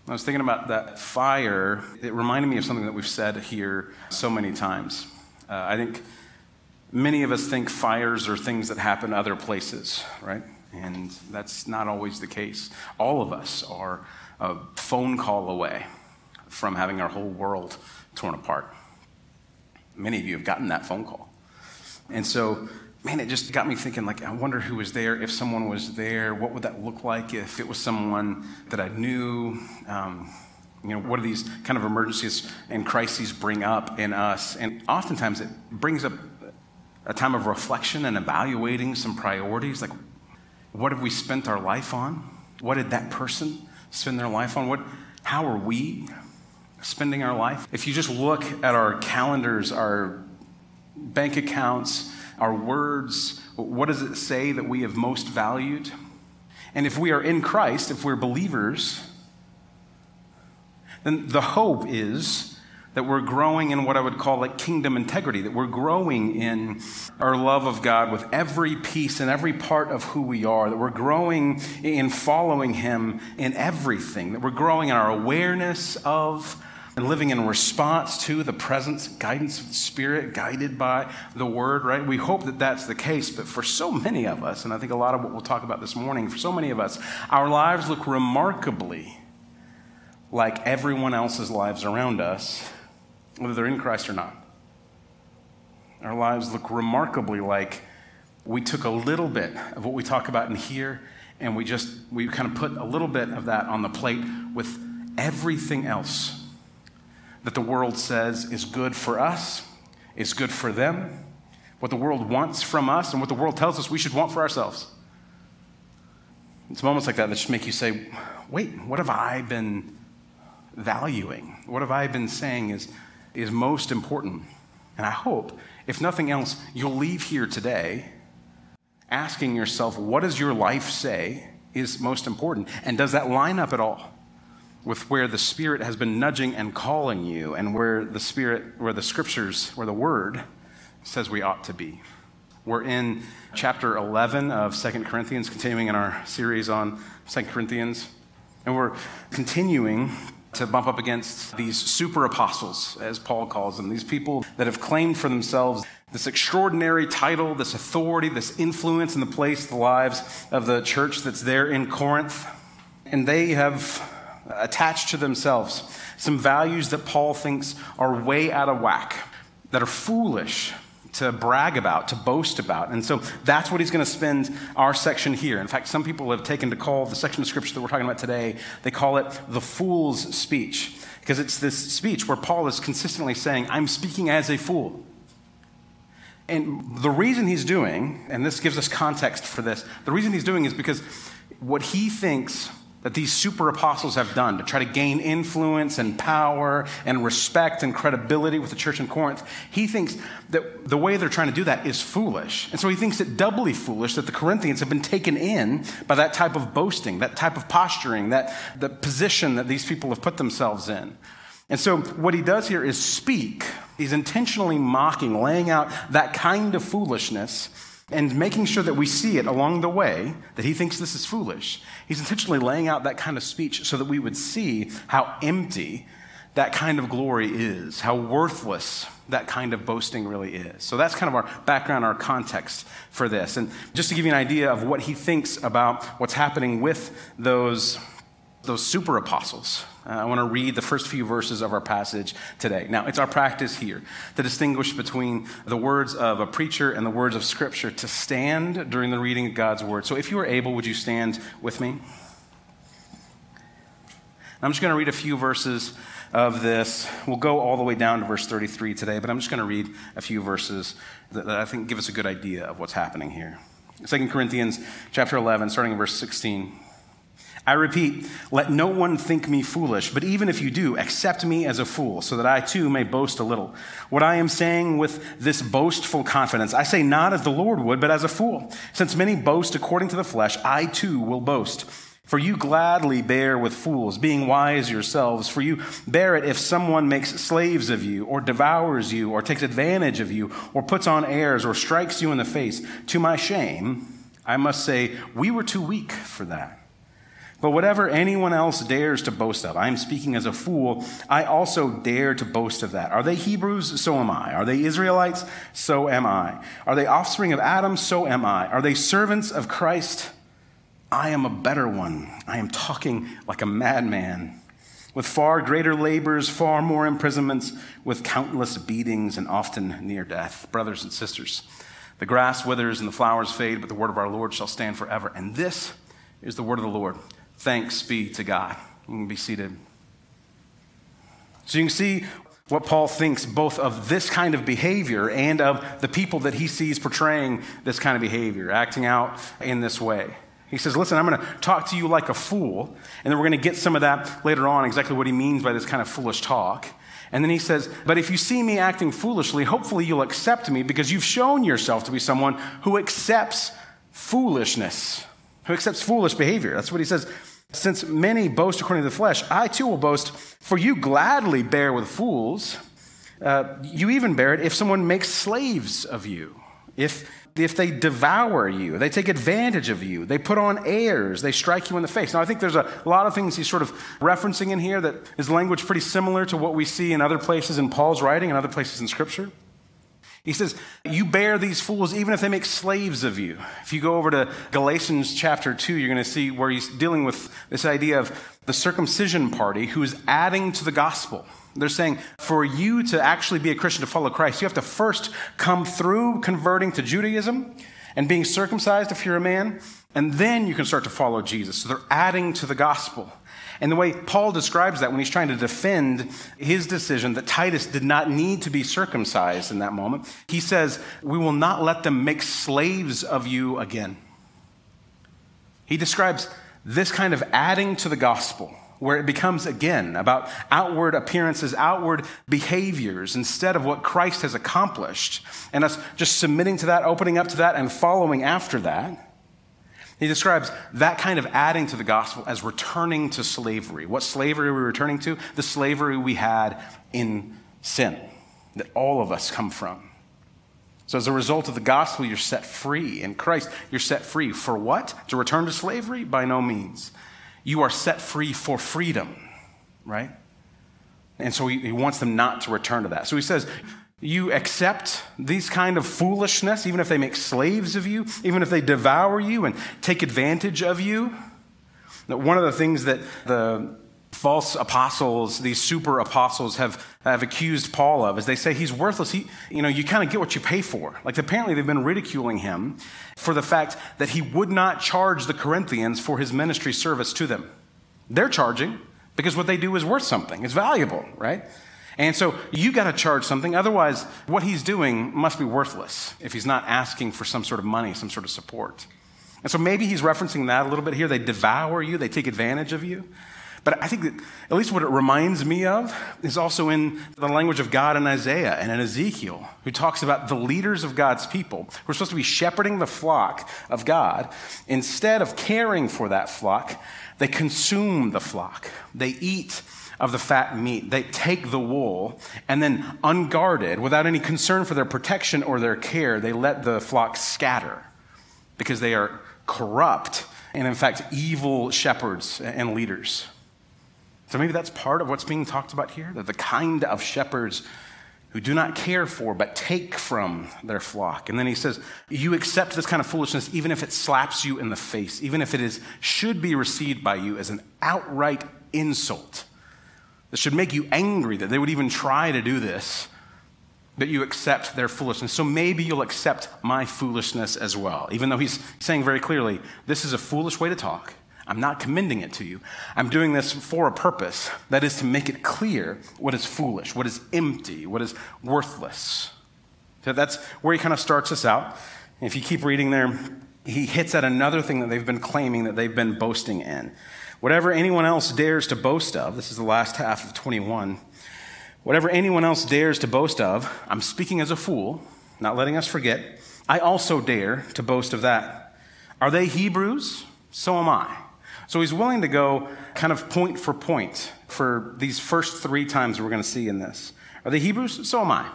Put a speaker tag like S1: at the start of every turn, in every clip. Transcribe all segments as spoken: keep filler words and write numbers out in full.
S1: I was thinking about that fire. It reminded me of something that we've said here so many times. Uh, I think many of us think fires are things that happen other places, right? And that's not always the case. All of us are a phone call away from having our whole world torn apart. Many of you have gotten that phone call. And so, man, it just got me thinking, like, I wonder who was there, if someone was there, what would that look like if it was someone that I knew? Um, you know, what do these kind of emergencies and crises bring up in us? And oftentimes it brings up a time of reflection and evaluating some priorities, like, what have we spent our life on? What did that person spend their life on? What, how are we spending our life? If you just look at our calendars, our bank accounts, our words, what does it say that we have most valued? And if we are in Christ, if we're believers, then the hope is that we're growing in what I would call like kingdom integrity, that we're growing in our love of God with every piece and every part of who we are, that we're growing in following Him in everything, that we're growing in our awareness of and living in response to the presence, guidance of the Spirit, guided by the Word, right? We hope that that's the case, but for so many of us, and I think a lot of what we'll talk about this morning, for so many of us, our lives look remarkably like everyone else's lives around us, whether they're in Christ or not. Our lives look remarkably like we took a little bit of what we talk about in here, and we just, we kind of put a little bit of that on the plate with everything else that the world says is good for us, is good for them, what the world wants from us, and what the world tells us we should want for ourselves. It's moments like that that just make you say, wait, what have I been valuing? What have I been saying is, is most important? And I hope, if nothing else, you'll leave here today asking yourself, what does your life say is most important? And does that line up at all with where the Spirit has been nudging and calling you, and where the Spirit, where the Scriptures, where the Word says we ought to be? We're in chapter eleven of Second Corinthians, continuing in our series on Second Corinthians, and we're continuing to bump up against these super apostles, as Paul calls them, these people that have claimed for themselves this extraordinary title, this authority, this influence in the place, the lives of the church that's there in Corinth, and they have attached to themselves some values that Paul thinks are way out of whack, that are foolish to brag about, to boast about. And so that's what he's going to spend our section here. In fact, some people have taken to call the section of Scripture that we're talking about today, they call it the fool's speech, because it's this speech where Paul is consistently saying, I'm speaking as a fool. And the reason he's doing, and this gives us context for this, the reason he's doing is because what he thinks that these super apostles have done to try to gain influence and power and respect and credibility with the church in Corinth, he thinks that the way they're trying to do that is foolish. And so he thinks it doubly foolish that the Corinthians have been taken in by that type of boasting, that type of posturing, that the position that these people have put themselves in. And so what he does here is speak. He's intentionally mocking, laying out that kind of foolishness and making sure that we see it along the way, that he thinks this is foolish. He's intentionally laying out that kind of speech so that we would see how empty that kind of glory is, how worthless that kind of boasting really is. So that's kind of our background, our context for this. And just to give you an idea of what he thinks about what's happening with those those super apostles. Uh, I want to read the first few verses of our passage today. Now, it's our practice here to distinguish between the words of a preacher and the words of Scripture, to stand during the reading of God's Word. So if you are able, would you stand with me? I'm just going to read a few verses of this. We'll go all the way down to verse thirty-three today, but I'm just going to read a few verses that, that I think give us a good idea of what's happening here. Second Corinthians chapter eleven, starting in verse sixteen. I repeat, let no one think me foolish, but even if you do, accept me as a fool, so that I too may boast a little. What I am saying with this boastful confidence, I say not as the Lord would, but as a fool. Since many boast according to the flesh, I too will boast. For you gladly bear with fools, being wise yourselves. For you bear it if someone makes slaves of you, or devours you, or takes advantage of you, or puts on airs, or strikes you in the face. To my shame, I must say, we were too weak for that. But whatever anyone else dares to boast of, I am speaking as a fool, I also dare to boast of that. Are they Hebrews? So am I. Are they Israelites? So am I. Are they offspring of Adam? So am I. Are they servants of Christ? I am a better one. I am talking like a madman, with far greater labors, far more imprisonments, with countless beatings, and often near death. Brothers and sisters, the grass withers and the flowers fade, but the word of our Lord shall stand forever. And this is the word of the Lord. Thanks be to God. You can be seated. So you can see what Paul thinks both of this kind of behavior and of the people that he sees portraying this kind of behavior, acting out in this way. He says, listen, I'm going to talk to you like a fool, and then we're going to get some of that later on, exactly what he means by this kind of foolish talk. And then he says, but if you see me acting foolishly, hopefully you'll accept me because you've shown yourself to be someone who accepts foolishness, who accepts foolish behavior. That's what he says. Since many boast according to the flesh, I too will boast, for you gladly bear with fools. Uh, you even bear it if someone makes slaves of you, if if they devour you, they take advantage of you, they put on airs, they strike you in the face. Now, I think there's a lot of things he's sort of referencing in here that is language pretty similar to what we see in other places in Paul's writing and other places in Scripture. He says, you bear these fools even if they make slaves of you. If you go over to Galatians chapter two, you're going to see where he's dealing with this idea of the circumcision party who is adding to the gospel. They're saying for you to actually be a Christian, to follow Christ, you have to first come through converting to Judaism and being circumcised if you're a man, and then you can start to follow Jesus. So they're adding to the gospel. And the way Paul describes that when he's trying to defend his decision that Titus did not need to be circumcised in that moment, he says, we will not let them make slaves of you again. He describes this kind of adding to the gospel, where it becomes, again, about outward appearances, outward behaviors, instead of what Christ has accomplished, and us just submitting to that, opening up to that, and following after that. He describes that kind of adding to the gospel as returning to slavery. What slavery are we returning to? The slavery we had in sin, that all of us come from. So as a result of the gospel, you're set free. In Christ, you're set free. For what? To return to slavery? By no means. You are set free for freedom, right? And so he, he wants them not to return to that. So he says, you accept these kind of foolishness, even if they make slaves of you, even if they devour you and take advantage of you. Now, one of the things that the false apostles, these super apostles have, have accused Paul of is they say he's worthless. He, you know, you kind of get what you pay for. Like apparently they've been ridiculing him for the fact that he would not charge the Corinthians for his ministry service to them. They're charging because what they do is worth something. It's valuable, right? And so you got to charge something. Otherwise, what he's doing must be worthless if he's not asking for some sort of money, some sort of support. And so maybe he's referencing that a little bit here. They devour you. They take advantage of you. But I think that at least what it reminds me of is also in the language of God in Isaiah and in Ezekiel, who talks about the leaders of God's people who are supposed to be shepherding the flock of God. Instead of caring for that flock, they consume the flock. They eat of the fat meat. They take the wool, and then unguarded, without any concern for their protection or their care, they let the flock scatter because they are corrupt and, in fact, evil shepherds and leaders. So maybe that's part of what's being talked about here, that the kind of shepherds who do not care for but take from their flock. And then he says, you accept this kind of foolishness even if it slaps you in the face, even if it is should be received by you as an outright insult. That should make you angry that they would even try to do this, but you accept their foolishness. So maybe you'll accept my foolishness as well, even though he's saying very clearly, this is a foolish way to talk. I'm not commending it to you. I'm doing this for a purpose. That is to make it clear what is foolish, what is empty, what is worthless. So that's where he kind of starts us out. And if you keep reading there, he hits at another thing that they've been claiming, that they've been boasting in. Whatever anyone else dares to boast of, this is the last half of twenty-one. Whatever anyone else dares to boast of, I'm speaking as a fool, not letting us forget. I also dare to boast of that. Are they Hebrews? So am I. So he's willing to go kind of point for point for these first three times we're going to see in this. Are they Hebrews? So am I.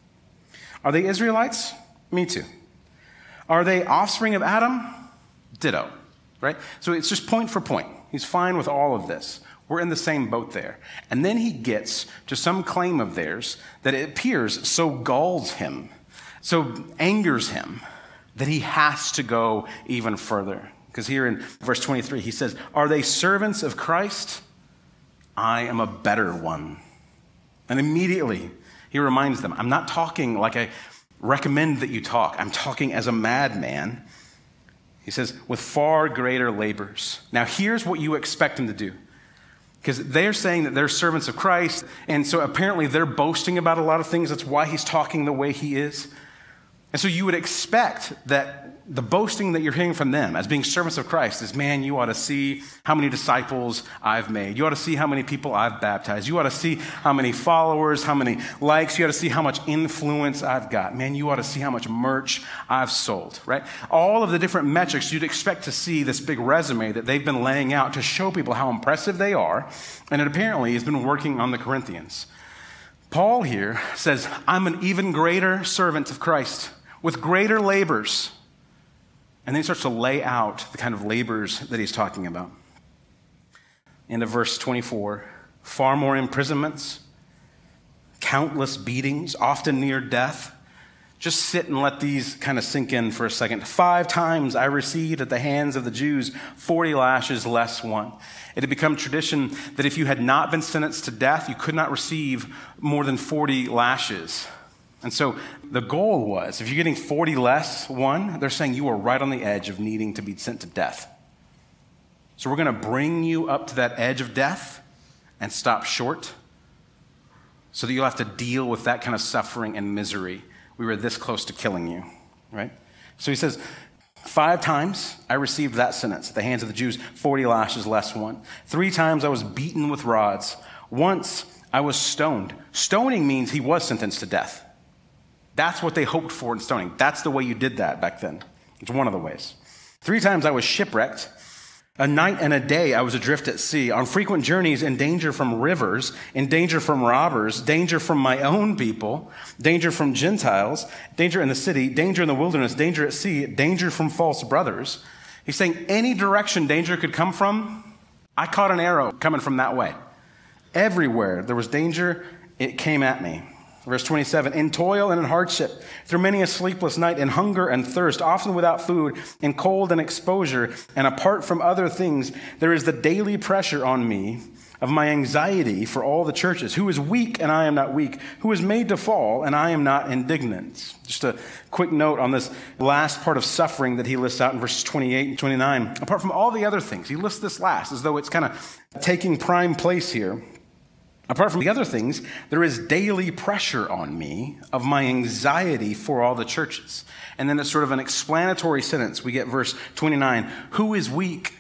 S1: Are they Israelites? Me too. Are they offspring of Adam? Ditto, right? So it's just point for point. He's fine with all of this. We're in the same boat there. And then he gets to some claim of theirs that it appears so galls him, so angers him, that he has to go even further. Because here in verse twenty-three, he says, "Are they servants of Christ? I am a better one." And immediately he reminds them, I'm not talking like I recommend that you talk. I'm talking as a madman. He says, with far greater labors. Now here's what you expect him to do. Because they're saying that they're servants of Christ, and so apparently they're boasting about a lot of things. That's why he's talking the way he is. And so you would expect that the boasting that you're hearing from them as being servants of Christ is, man, you ought to see how many disciples I've made. You ought to see how many people I've baptized. You ought to see how many followers, how many likes. You ought to see how much influence I've got. Man, you ought to see how much merch I've sold, right? All of the different metrics you'd expect to see this big resume that they've been laying out to show people how impressive they are. And it apparently has been working on the Corinthians. Paul here says, I'm an even greater servant of Christ with greater labors. And then he starts to lay out the kind of labors that he's talking about. Into verse twenty-four, far more imprisonments, countless beatings, often near death. Just sit and let these kind of sink in for a second. Five times I received at the hands of the Jews forty lashes less one. It had become tradition that if you had not been sentenced to death, you could not receive more than forty lashes. And so the goal was, if you're getting forty less one, they're saying you are right on the edge of needing to be sent to death. So we're going to bring you up to that edge of death and stop short so that you'll have to deal with that kind of suffering and misery. We were this close to killing you, right? So he says, five times I received that sentence at the hands of the Jews, forty lashes less one. Three times I was beaten with rods. Once I was stoned. Stoning means he was sentenced to death. That's what they hoped for in stoning. That's the way you did that back then. It's one of the ways. Three times I was shipwrecked. A night and a day I was adrift at sea, on frequent journeys, in danger from rivers, in danger from robbers, danger from my own people, danger from Gentiles, danger in the city, danger in the wilderness, danger at sea, danger from false brothers. He's saying any direction danger could come from, I caught an arrow coming from that way. Everywhere there was danger, it came at me. Verse twenty-seven, in toil and in hardship, through many a sleepless night, in hunger and thirst, often without food, in cold and exposure, and apart from other things, there is the daily pressure on me of my anxiety for all the churches. Who is weak and I am not weak? Who is made to fall and I am not indignant? Just a quick note on this last part of suffering that he lists out in verses twenty-eight and twenty-nine. Apart from all the other things, he lists this last as though it's kind of taking prime place here. Apart from the other things, there is daily pressure on me of my anxiety for all the churches. And then it's sort of an explanatory sentence. We get verse twenty-nine. Who is weak?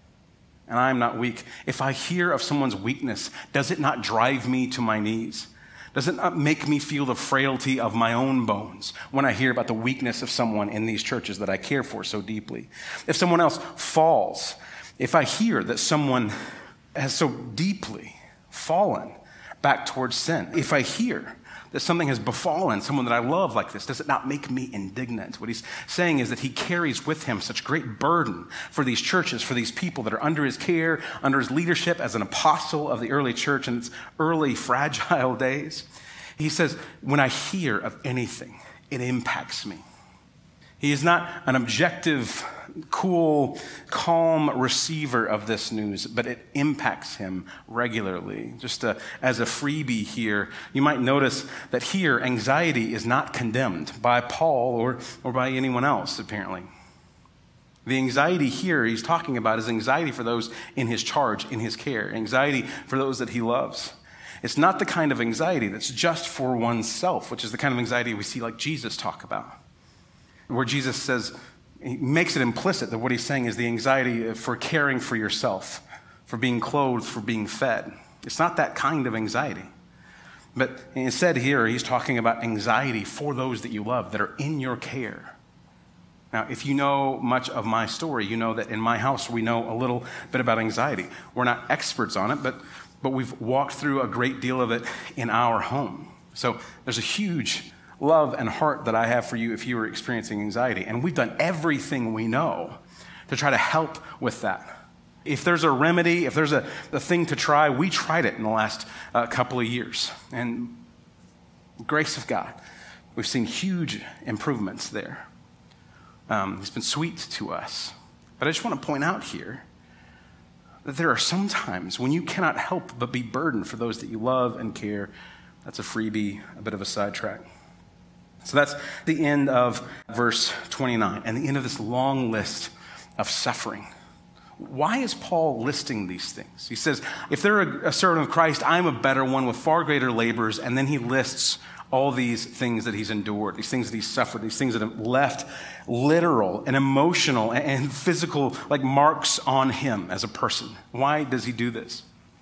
S1: And I am not weak. If I hear of someone's weakness, does it not drive me to my knees? Does it not make me feel the frailty of my own bones when I hear about the weakness of someone in these churches that I care for so deeply? If someone else falls, if I hear that someone has so deeply fallen back towards sin, if I hear that something has befallen someone that I love like this, does it not make me indignant? What he's saying is that he carries with him such great burden for these churches, for these people that are under his care, under his leadership as an apostle of the early church in its early fragile days. He says, when I hear of anything, it impacts me. He is not an objective, cool, calm receiver of this news, but it impacts him regularly. Just a, as a freebie here, you might notice that here, anxiety is not condemned by Paul or, or by anyone else, apparently. The anxiety here he's talking about is anxiety for those in his charge, in his care, anxiety for those that he loves. It's not the kind of anxiety that's just for oneself, which is the kind of anxiety we see like Jesus talk about, where Jesus says, he makes it implicit that what he's saying is the anxiety for caring for yourself, for being clothed, for being fed. It's not that kind of anxiety. But instead here, he's talking about anxiety for those that you love, that are in your care. Now, if you know much of my story, you know that in my house, we know a little bit about anxiety. We're not experts on it, but, but we've walked through a great deal of it in our home. So there's a huge love and heart that I have for you if you were experiencing anxiety. And we've done everything we know to try to help with that. If there's a remedy, if there's a, a thing to try, we tried it in the last uh, couple of years. And grace of God, we've seen huge improvements there. Um, it's been sweet to us. But I just want to point out here that there are some times when you cannot help but be burdened for those that you love and care. That's a freebie, a bit of a sidetrack. So that's the end of verse twenty-nine and the end of this long list of suffering. Why is Paul listing these things? He says, if they're a, a servant of Christ, I'm a better one with far greater labors. And then he lists all these things that he's endured, these things that he's suffered, these things that have left literal and emotional and, and physical like marks on him as a person. Why does he do this?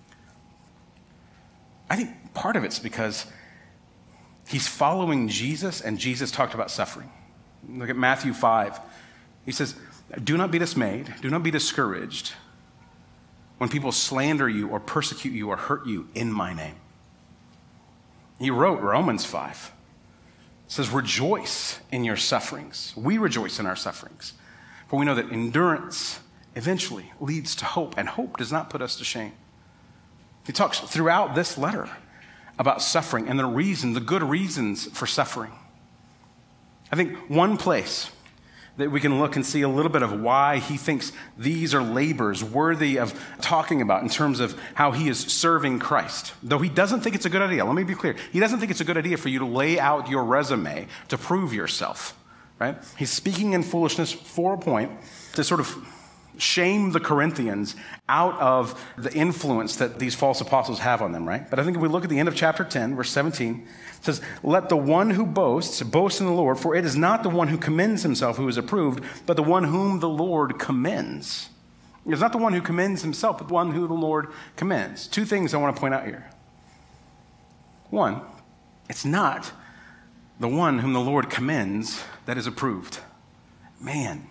S1: I think part of it's because he's following Jesus, and Jesus talked about suffering. Look at Matthew five. He says, do not be dismayed, do not be discouraged when people slander you or persecute you or hurt you in my name. He wrote Romans five. It says, rejoice in your sufferings. We rejoice in our sufferings. For we know that endurance eventually leads to hope, and hope does not put us to shame. He talks throughout this letter about suffering and the reason, the good reasons for suffering. I think one place that we can look and see a little bit of why he thinks these are labors worthy of talking about in terms of how he is serving Christ. Though he doesn't think it's a good idea. Let me be clear. He doesn't think it's a good idea for you to lay out your resume to prove yourself, right? He's speaking in foolishness for a point to sort of shame the Corinthians out of the influence that these false apostles have on them, right? But I think if we look at the end of chapter ten, verse seventeen, it says, let the one who boasts boast in the Lord, for it is not the one who commends himself who is approved, but the one whom the Lord commends. It's not the one who commends himself, but the one who the Lord commends. Two things I want to point out here. One, it's not the one whom the Lord commends that is approved. Man,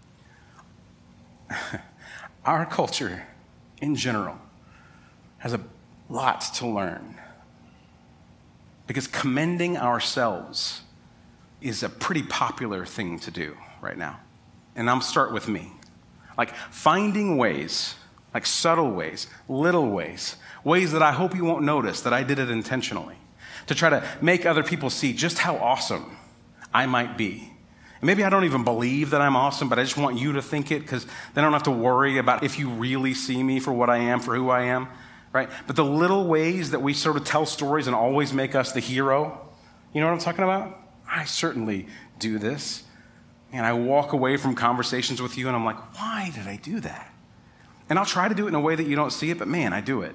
S1: our culture in general has a lot to learn, because commending ourselves is a pretty popular thing to do right now. And I'll start with me. Like finding ways, like subtle ways, little ways, ways that I hope you won't notice that I did it intentionally, to try to make other people see just how awesome I might be. And maybe I don't even believe that I'm awesome, but I just want you to think it, because then I don't have to worry about if you really see me for what I am, for who I am, right? But the little ways that we sort of tell stories and always make us the hero, you know what I'm talking about? I certainly do this. And I walk away from conversations with you and I'm like, why did I do that? And I'll try to do it in a way that you don't see it, but man, I do it.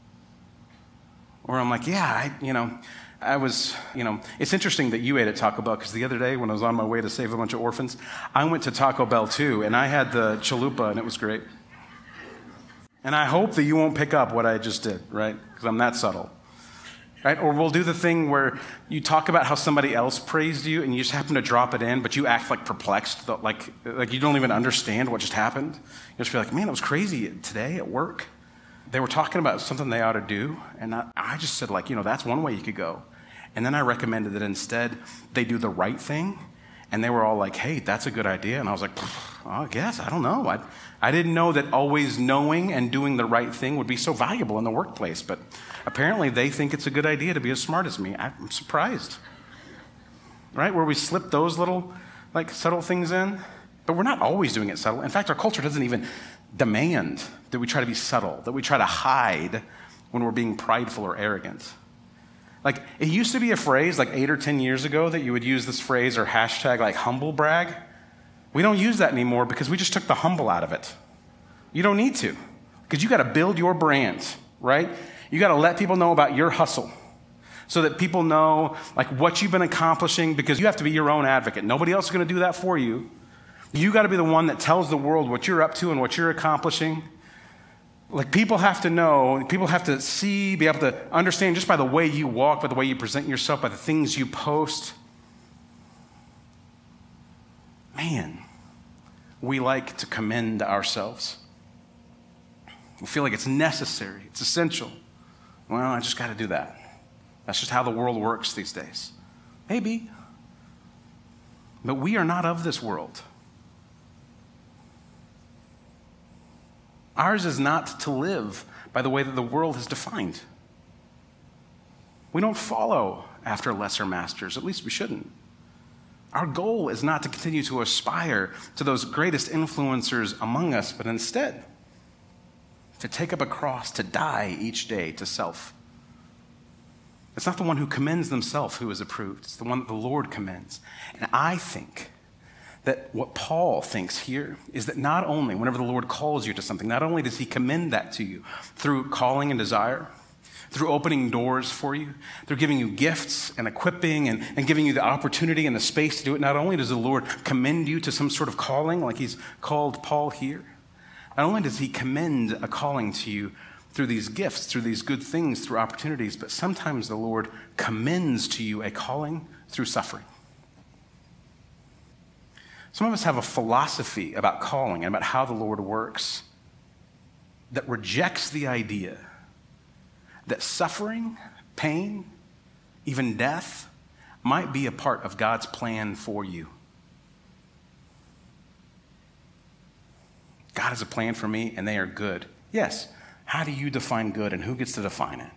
S1: Or I'm like, yeah, I, you know, I was, you know, it's interesting that you ate at Taco Bell, because the other day when I was on my way to save a bunch of orphans, I went to Taco Bell too, and I had the chalupa, and it was great. And I hope that you won't pick up what I just did, right? Because I'm that subtle, right? Or we'll do the thing where you talk about how somebody else praised you, and you just happen to drop it in, but you act like perplexed, like, like you don't even understand what just happened. You just feel like, man, it was crazy today at work. They were talking about something they ought to do, and I, I just said, like, you know, that's one way you could go. And then I recommended that instead they do the right thing, and they were all like, hey, that's a good idea. And I was like, I guess, I don't know. I, I didn't know that always knowing and doing the right thing would be so valuable in the workplace, but apparently they think it's a good idea to be as smart as me. I'm surprised, right? Where we slip those little, like, subtle things in, but we're not always doing it subtle. In fact, our culture doesn't even demand that we try to be subtle, that we try to hide when we're being prideful or arrogant. Like, it used to be a phrase like eight or ten years ago that you would use this phrase or hashtag like humble brag. We don't use that anymore because we just took the humble out of it. You don't need to, because you got to build your brand, right? You got to let people know about your hustle so that people know like what you've been accomplishing, because you have to be your own advocate. Nobody else is going to do that for you. You got to be the one that tells the world what you're up to and what you're accomplishing. Like, people have to know, people have to see, be able to understand just by the way you walk, by the way you present yourself, by the things you post. Man, we like to commend ourselves. We feel like it's necessary, it's essential. Well, I just got to do that. That's just how the world works these days. Maybe. But we are not of this world. Ours is not to live by the way that the world has defined. We don't follow after lesser masters, at least we shouldn't. Our goal is not to continue to aspire to those greatest influencers among us, but instead to take up a cross, to die each day to self. It's not the one who commends themselves who is approved. It's the one that the Lord commends. And I think that what Paul thinks here is that not only, whenever the Lord calls you to something, not only does he commend that to you through calling and desire, through opening doors for you, through giving you gifts and equipping and, and giving you the opportunity and the space to do it, not only does the Lord commend you to some sort of calling like he's called Paul here, not only does he commend a calling to you through these gifts, through these good things, through opportunities, but sometimes the Lord commends to you a calling through suffering. Some of us have a philosophy about calling and about how the Lord works that rejects the idea that suffering, pain, even death might be a part of God's plan for you. God has a plan for me and they are good. Yes. How do you define good and who gets to define it?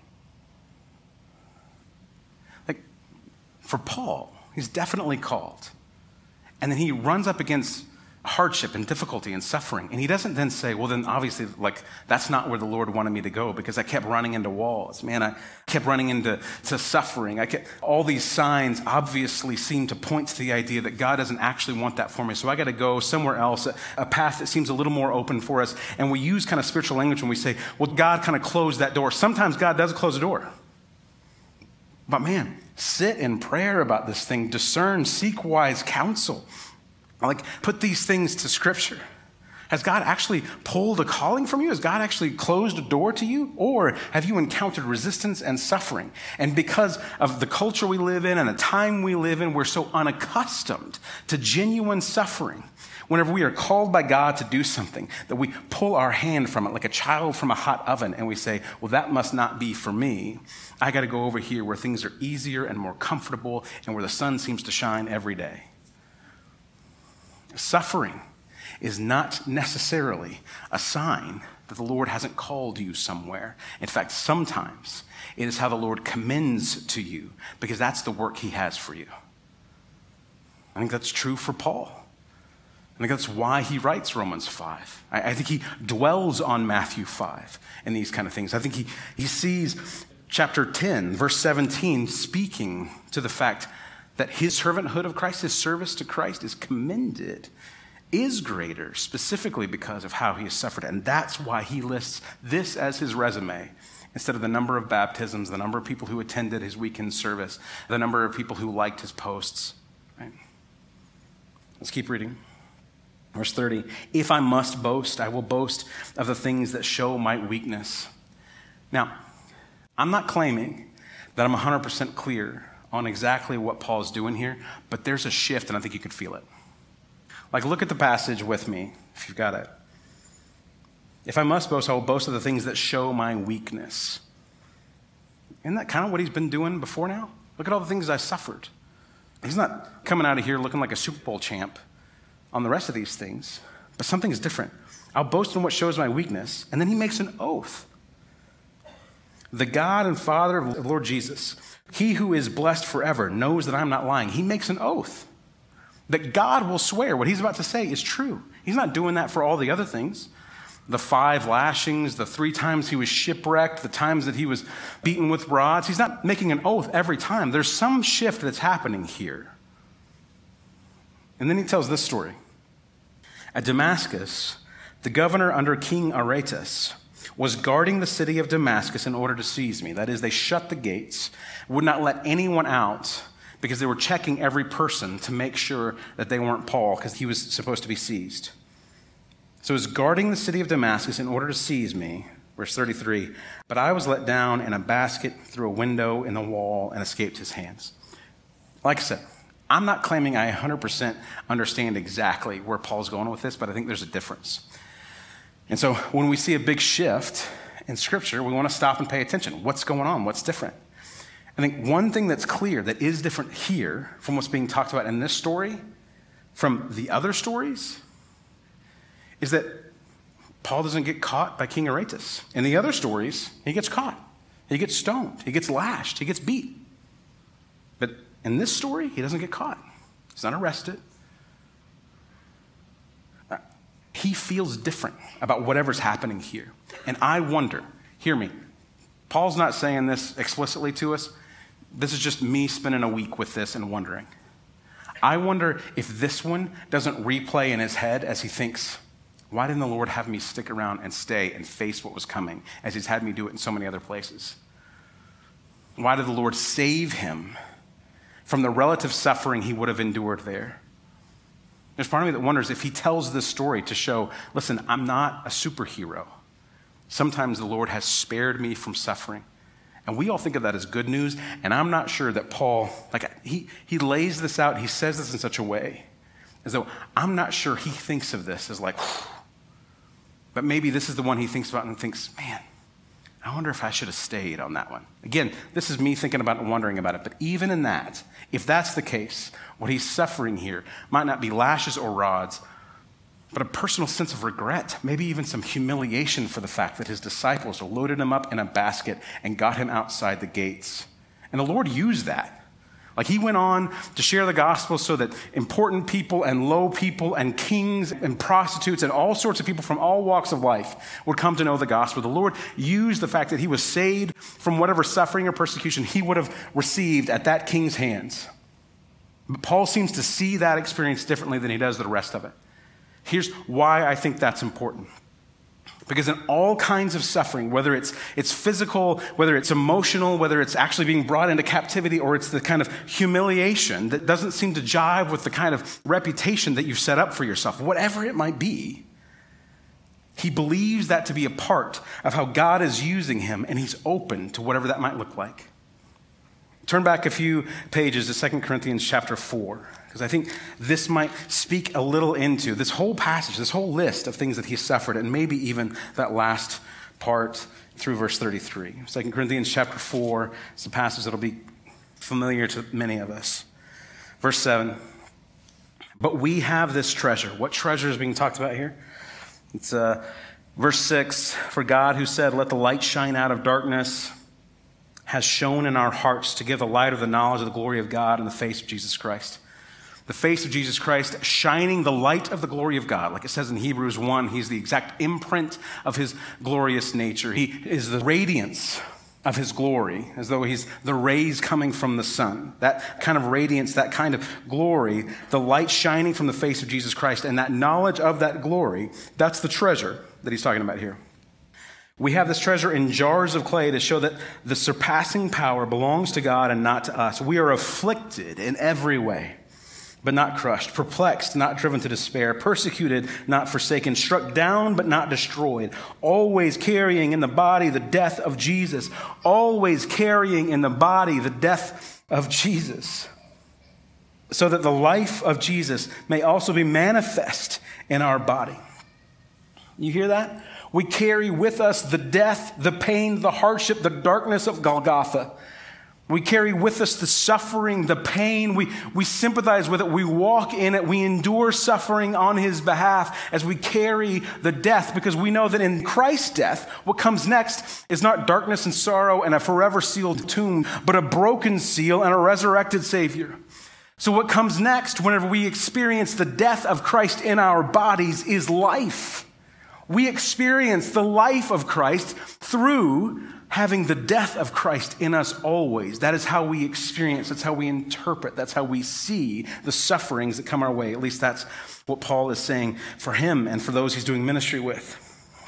S1: Like, for Paul, he's definitely called. And then he runs up against hardship and difficulty and suffering. And he doesn't then say, well, then obviously, like, that's not where the Lord wanted me to go because I kept running into walls. Man, I kept running into to suffering. I kept, all these signs obviously seem to point to the idea that God doesn't actually want that for me. So I got to go somewhere else, a, a path that seems a little more open for us. And we use kind of spiritual language when we say, well, God kind of closed that door. Sometimes God does close the door. But man, sit in prayer about this thing, discern, seek wise counsel. Like, put these things to Scripture. Has God actually pulled a calling from you? Has God actually closed a door to you? Or have you encountered resistance and suffering? And because of the culture we live in and the time we live in, we're so unaccustomed to genuine suffering. Whenever we are called by God to do something, that we pull our hand from it like a child from a hot oven and we say, well, that must not be for me. I got to go over here where things are easier and more comfortable and where the sun seems to shine every day. Suffering is not necessarily a sign that the Lord hasn't called you somewhere. In fact, sometimes it is how the Lord commends to you because that's the work he has for you. I think that's true for Paul. I think that's why he writes Romans five. I, I think he dwells on Matthew five and these kind of things. I think he, he sees chapter ten, verse seventeen, speaking to the fact that his servanthood of Christ, his service to Christ is commended, is greater, specifically because of how he has suffered. And that's why he lists this as his resume, instead of the number of baptisms, the number of people who attended his weekend service, the number of people who liked his posts. Right? Let's keep reading. Verse thirty, if I must boast, I will boast of the things that show my weakness. Now, I'm not claiming that I'm one hundred percent clear on exactly what Paul's doing here, but there's a shift, and I think you could feel it. Like, look at the passage with me, if you've got it. If I must boast, I will boast of the things that show my weakness. Isn't that kind of what he's been doing before now? Look at all the things I suffered. He's not coming out of here looking like a Super Bowl champ on the rest of these things, but something is different. I'll boast in what shows my weakness, and then he makes an oath. The God and Father of the Lord Jesus, he who is blessed forever, knows that I'm not lying. He makes an oath that God will swear what he's about to say is true. He's not doing that for all the other things. The five lashings, the three times he was shipwrecked, the times that he was beaten with rods. He's not making an oath every time. There's some shift that's happening here. And then he tells this story. At Damascus, the governor under King Aretas was guarding the city of Damascus in order to seize me. That is, they shut the gates, would not let anyone out because they were checking every person to make sure that they weren't Paul because he was supposed to be seized. So he was guarding the city of Damascus in order to seize me. Verse thirty-three, but I was let down in a basket through a window in the wall and escaped his hands. Like I said, I'm not claiming I one hundred percent understand exactly where Paul's going with this, but I think there's a difference. And so when we see a big shift in Scripture, we want to stop and pay attention. What's going on? What's different? I think one thing that's clear that is different here from what's being talked about in this story from the other stories is that Paul doesn't get caught by King Aretas. In the other stories, he gets caught. He gets stoned. He gets lashed. He gets beat. But in this story, he doesn't get caught. He's not arrested. He feels different about whatever's happening here. And I wonder, hear me, Paul's not saying this explicitly to us. This is just me spending a week with this and wondering. I wonder if this one doesn't replay in his head as he thinks, why didn't the Lord have me stick around and stay and face what was coming as he's had me do it in so many other places? Why did the Lord save him from the relative suffering he would have endured there? There's part of me that wonders if he tells this story to show, listen, I'm not a superhero. Sometimes the Lord has spared me from suffering. And we all think of that as good news, and I'm not sure that Paul, like he, he lays this out, he says this in such a way, as though I'm not sure he thinks of this as like, whew. But maybe this is the one he thinks about and thinks, man, I wonder if I should have stayed on that one. Again, this is me thinking about and wondering about it, but even in that, if that's the case, what he's suffering here might not be lashes or rods, but a personal sense of regret, maybe even some humiliation for the fact that his disciples loaded him up in a basket and got him outside the gates. And the Lord used that. Like he went on to share the gospel so that important people and low people and kings and prostitutes and all sorts of people from all walks of life would come to know the gospel. The Lord used the fact that he was saved from whatever suffering or persecution he would have received at that king's hands. But Paul seems to see that experience differently than he does the rest of it. Here's why I think that's important. Because in all kinds of suffering, whether it's, it's physical, whether it's emotional, whether it's actually being brought into captivity, or it's the kind of humiliation that doesn't seem to jive with the kind of reputation that you've set up for yourself, whatever it might be, he believes that to be a part of how God is using him, and he's open to whatever that might look like. Turn back a few pages to Second Corinthians chapter four, because I think this might speak a little into this whole passage, this whole list of things that he suffered, and maybe even that last part through verse thirty-three. Second Corinthians chapter four is a passage that will be familiar to many of us. Verse seven, but we have this treasure. What treasure is being talked about here? It's uh, verse six, for God who said, let the light shine out of darkness, has shone in our hearts to give the light of the knowledge of the glory of God in the face of Jesus Christ. The face of Jesus Christ shining the light of the glory of God. Like it says in Hebrews one, he's the exact imprint of his glorious nature. He is the radiance of his glory, as though he's the rays coming from the sun. That kind of radiance, that kind of glory, the light shining from the face of Jesus Christ, and that knowledge of that glory, that's the treasure that he's talking about here. We have this treasure in jars of clay to show that the surpassing power belongs to God and not to us. We are afflicted in every way, but not crushed, perplexed, not driven to despair, persecuted, not forsaken, struck down, but not destroyed, always carrying in the body the death of Jesus, always carrying in the body the death of Jesus, so that the life of Jesus may also be manifest in our body. You hear that? We carry with us the death, the pain, the hardship, the darkness of Golgotha. We carry with us the suffering, the pain. We, we sympathize with it. We walk in it. We endure suffering on his behalf as we carry the death, because we know that in Christ's death, what comes next is not darkness and sorrow and a forever sealed tomb, but a broken seal and a resurrected Savior. So what comes next whenever we experience the death of Christ in our bodies is life. We experience the life of Christ through having the death of Christ in us always. That is how we experience, that's how we interpret, that's how we see the sufferings that come our way. At least that's what Paul is saying for him and for those he's doing ministry with.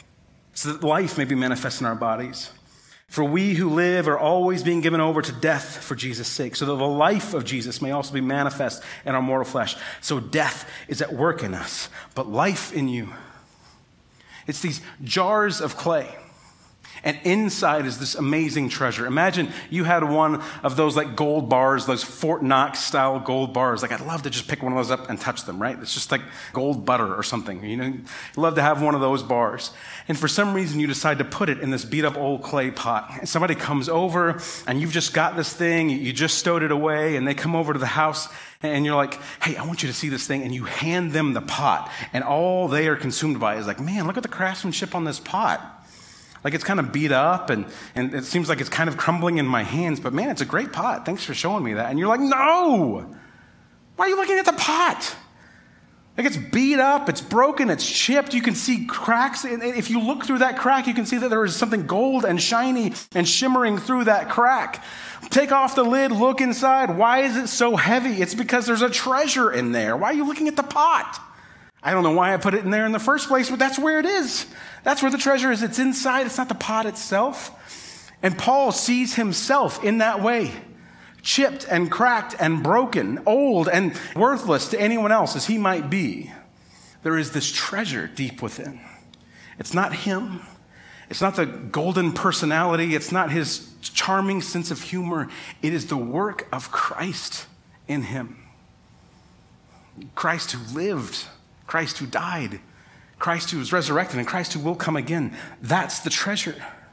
S1: So that life may be manifest in our bodies. For we who live are always being given over to death for Jesus' sake, so that the life of Jesus may also be manifest in our mortal flesh. So death is at work in us, but life in you. It's these jars of clay. And inside is this amazing treasure. Imagine you had one of those like gold bars, those Fort Knox style gold bars. Like I'd love to just pick one of those up and touch them, right? It's just like gold butter or something. You know, you'd love to have one of those bars. And for some reason you decide to put it in this beat up old clay pot. And somebody comes over and you've just got this thing, you just stowed it away, and they come over to the house and you're like, hey, I want you to see this thing. And you hand them the pot. And all they are consumed by is like, man, look at the craftsmanship on this pot. Like it's kind of beat up and, and it seems like it's kind of crumbling in my hands, but man, it's a great pot. Thanks for showing me that. And you're like, no, why are you looking at the pot? Like it's beat up, it's broken, it's chipped. You can see cracks. And if you look through that crack, you can see that there is something gold and shiny and shimmering through that crack. Take off the lid, look inside. Why is it so heavy? It's because there's a treasure in there. Why are you looking at the pot? I don't know why I put it in there in the first place, but that's where it is. That's where the treasure is. It's inside. It's not the pot itself. And Paul sees himself in that way, chipped and cracked and broken, old and worthless to anyone else as he might be. There is this treasure deep within. It's not him. It's not the golden personality. It's not his charming sense of humor. It is the work of Christ in him. Christ who lived, Christ who died, Christ who was resurrected, and Christ who will come again. That's the treasure.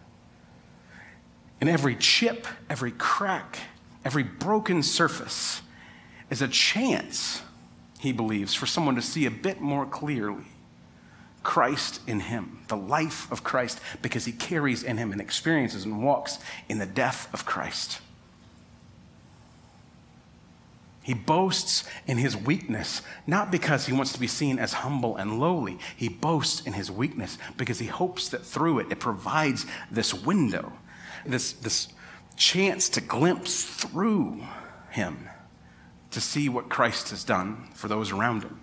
S1: And every chip, every crack, every broken surface is a chance, he believes, for someone to see a bit more clearly Christ in him, the life of Christ, because he carries in him and experiences and walks in the death of Christ. He boasts in his weakness, not because he wants to be seen as humble and lowly. He boasts in his weakness because he hopes that through it, it provides this window, this, this chance to glimpse through him to see what Christ has done for those around him.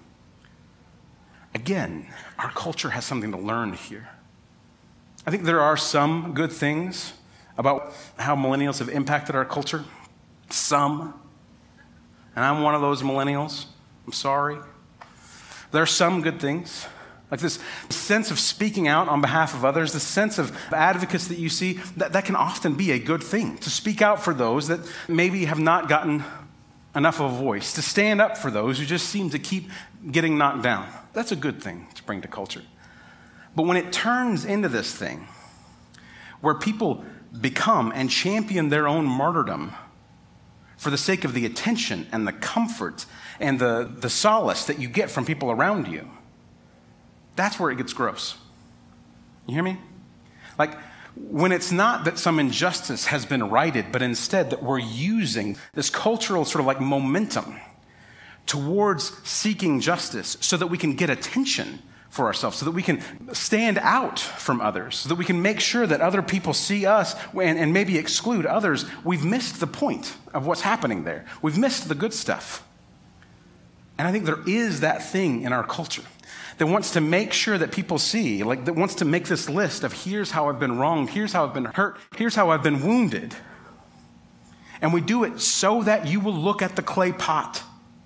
S1: Again, our culture has something to learn here. I think there are some good things about how millennials have impacted our culture. Some. And I'm one of those millennials. I'm sorry. There are some good things, like this sense of speaking out on behalf of others, the sense of advocates that you see, that, that can often be a good thing, to speak out for those that maybe have not gotten enough of a voice, to stand up for those who just seem to keep getting knocked down. That's a good thing to bring to culture. But when it turns into this thing where people become and champion their own martyrdom for the sake of the attention and the comfort and the, the solace that you get from people around you, that's where it gets gross. You hear me? Like, when it's not that some injustice has been righted, but instead that we're using this cultural sort of like momentum towards seeking justice so that we can get attention for ourselves, so that we can stand out from others, so that we can make sure that other people see us and, and maybe exclude others, we've missed the point of what's happening there. We've missed the good stuff. And I think there is that thing in our culture that wants to make sure that people see, like that wants to make this list of here's how I've been wronged, here's how I've been hurt, here's how I've been wounded. And we do it so that you will look at the clay pot.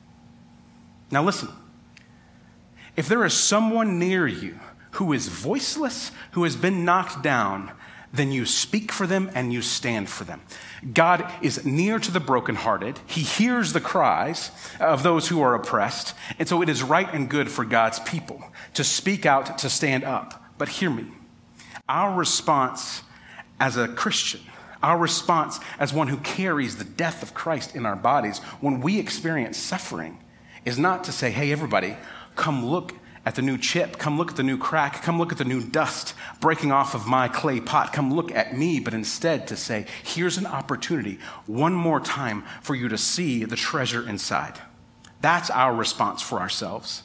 S1: Now listen. If there is someone near you who is voiceless, who has been knocked down, then you speak for them and you stand for them. God is near to the brokenhearted. He hears the cries of those who are oppressed. And so it is right and good for God's people to speak out, to stand up. But hear me. Our response as a Christian, our response as one who carries the death of Christ in our bodies when we experience suffering is not to say, hey, everybody, come look at the new chip. Come look at the new crack. Come look at the new dust breaking off of my clay pot. Come look at me, but instead to say, here's an opportunity one more time for you to see the treasure inside. That's our response for ourselves.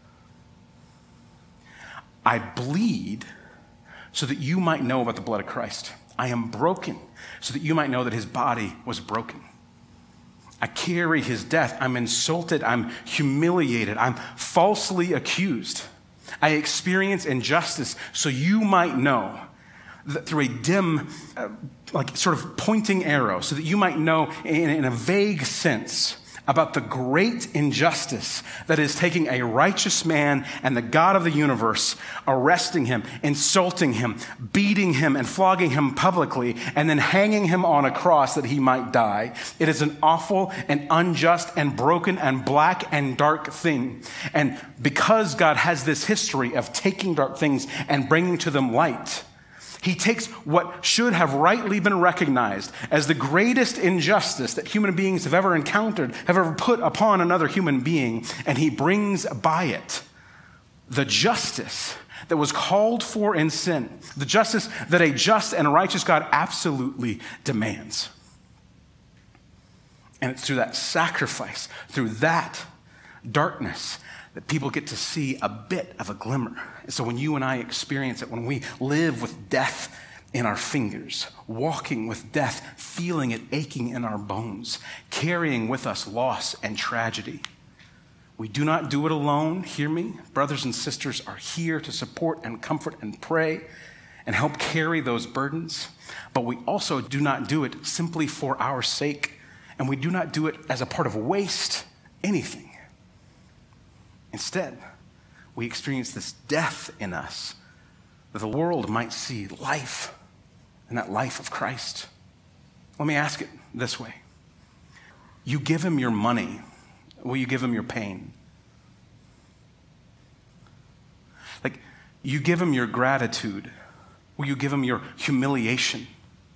S1: I bleed so that you might know about the blood of Christ. I am broken so that you might know that his body was broken. I carry his death. I'm insulted. I'm humiliated. I'm falsely accused. I experience injustice so you might know that through a dim, uh, like sort of pointing arrow, so that you might know in, in a vague sense, about the great injustice that is taking a righteous man and the God of the universe, arresting him, insulting him, beating him, and flogging him publicly, and then hanging him on a cross that he might die. It is an awful and unjust and broken and black and dark thing. And because God has this history of taking dark things and bringing to them light, he takes what should have rightly been recognized as the greatest injustice that human beings have ever encountered, have ever put upon another human being, and he brings by it the justice that was called for in sin, the justice that a just and righteous God absolutely demands. And it's through that sacrifice, through that darkness, that people get to see a bit of a glimmer. So when you and I experience it, when we live with death in our fingers, walking with death, feeling it aching in our bones, carrying with us loss and tragedy, we do not do it alone. Hear me. Brothers and sisters are here to support and comfort and pray and help carry those burdens. But we also do not do it simply for our sake, and we do not do it as a part of waste anything. Instead, we experience this death in us that the world might see life, and that life of Christ. Let me ask it this way. You give him your money, will you give him your pain? Like, you give him your gratitude, will you give him your humiliation?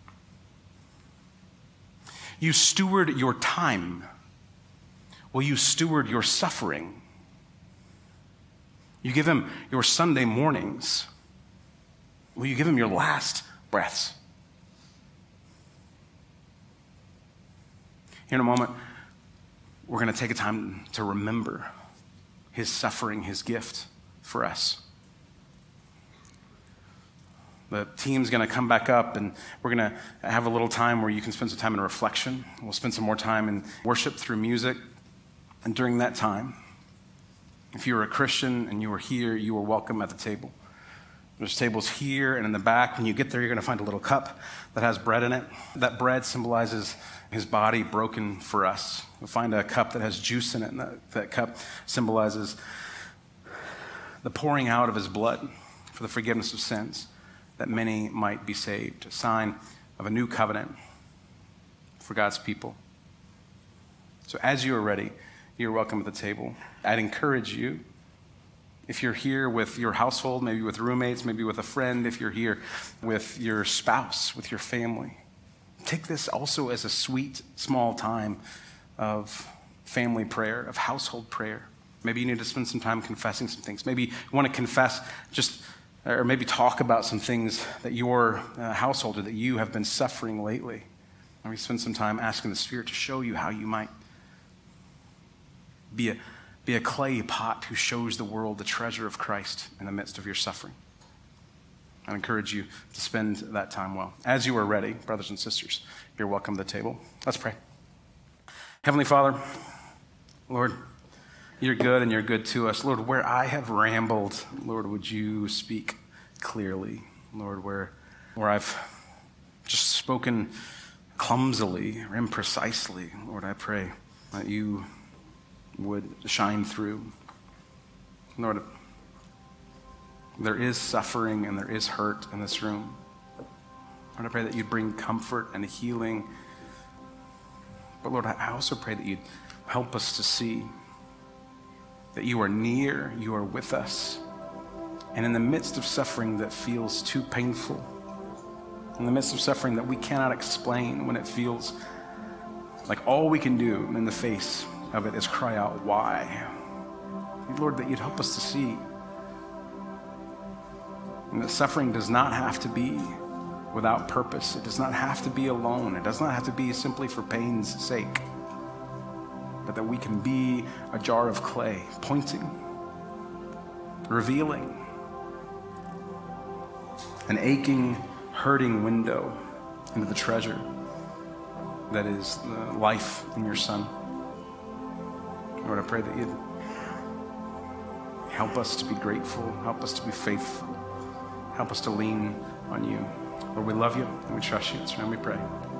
S1: You steward your time, will you steward your suffering? You give him your Sunday mornings. Will you give him your last breaths? In a moment, we're going to take a time to remember his suffering, his gift for us. The team's going to come back up, and we're going to have a little time where you can spend some time in reflection. We'll spend some more time in worship through music. And during that time, if you were a Christian and you were here, you were welcome at the table. There's tables here and in the back. When you get there, you're going to find a little cup that has bread in it. That bread symbolizes his body broken for us. You'll find a cup that has juice in it, and that, that cup symbolizes the pouring out of his blood for the forgiveness of sins, that many might be saved, a sign of a new covenant for God's people. So as you are ready, you're welcome at the table. I'd encourage you, if you're here with your household, maybe with roommates, maybe with a friend, if you're here with your spouse, with your family, take this also as a sweet, small time of family prayer, of household prayer. Maybe you need to spend some time confessing some things. Maybe you want to confess just, or maybe talk about some things that your uh, household or that you have been suffering lately. Maybe spend some time asking the Spirit to show you how you might Be a, be a clay pot who shows the world the treasure of Christ in the midst of your suffering. I encourage you to spend that time well. As you are ready, brothers and sisters, you're welcome to the table. Let's pray. Heavenly Father, Lord, you're good and you're good to us. Lord, where I have rambled, Lord, would you speak clearly? Lord, where, where I've just spoken clumsily or imprecisely, Lord, I pray that you would shine through. Lord, there is suffering and there is hurt in this room. Lord, I pray that you'd bring comfort and healing. But Lord, I also pray that you'd help us to see that you are near, you are with us. And in the midst of suffering that feels too painful, in the midst of suffering that we cannot explain, when it feels like all we can do in the face of it is cry out, why? Lord, that you'd help us to see and that suffering does not have to be without purpose. It does not have to be alone. It does not have to be simply for pain's sake, but that we can be a jar of clay, pointing, revealing an aching, hurting window into the treasure that is the life in your Son. Lord, I pray that you'd help us to be grateful, help us to be faithful, help us to lean on you. Lord, we love you and we trust you. It's your name we pray.